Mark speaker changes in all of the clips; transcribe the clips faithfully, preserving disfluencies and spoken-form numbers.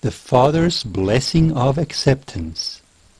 Speaker 1: the Father's blessing of acceptance.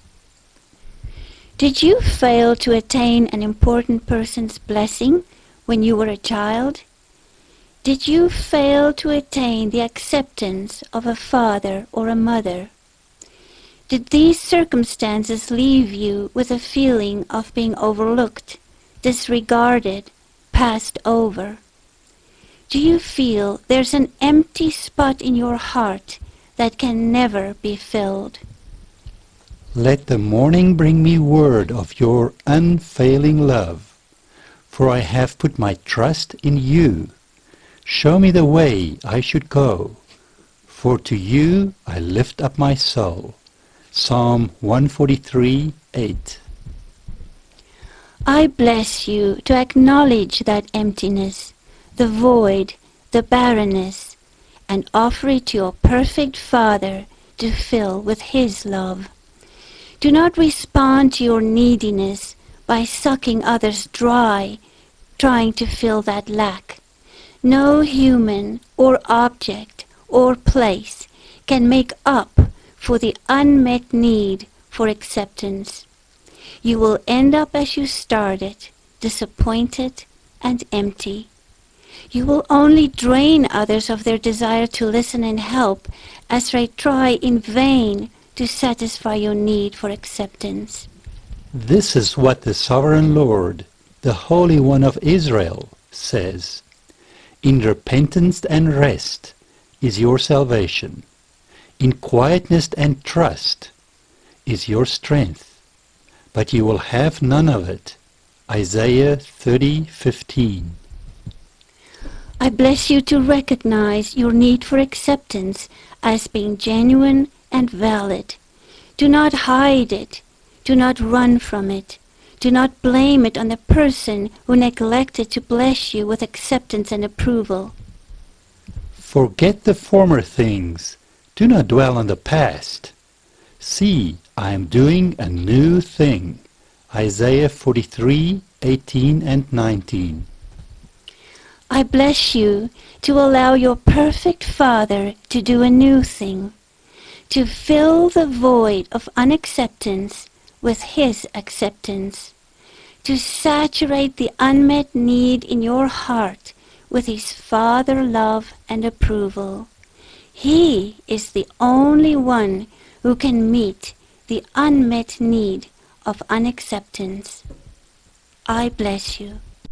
Speaker 2: Did you fail to attain an important person's blessing when you were a child? Did you fail to attain the acceptance of a father or a mother? Did these circumstances leave you with a feeling of being overlooked, disregarded, passed over? Do you feel there's an empty spot in your heart that can never be filled?
Speaker 1: Let the morning bring me word of your unfailing love, for I have put my trust in you. Show me the way I should go, for to you I lift up my soul. Psalm one forty-three, eight.
Speaker 2: I bless you to acknowledge that emptiness, the void, the barrenness, and offer it to your perfect Father to fill with His love. Do not respond to your neediness by sucking others dry, trying to fill that lack. No human or object or place can make up for the unmet need for acceptance. You will end up as you started, disappointed and empty. You will only drain others of their desire to listen and help as they try in vain to satisfy your need for acceptance.
Speaker 1: This is what the Sovereign Lord, the Holy One of Israel, says. In repentance and rest is your salvation. In quietness and trust is your strength, but you will have none of it. Isaiah thirty fifteen.
Speaker 2: I bless you to recognize your need for acceptance as being genuine and valid. Do not hide it. Do not run from it. Do not blame it on the person who neglected to bless you with acceptance and approval.
Speaker 1: Forget the former things. Do not dwell on the past. See, I am doing a new thing. Isaiah forty-three, eighteen and nineteen.
Speaker 2: I bless you to allow your perfect Father to do a new thing, to fill the void of unacceptance with His acceptance, to saturate the unmet need in your heart with His Father love and approval. He is the only one who can meet the unmet need of unacceptance. I bless you.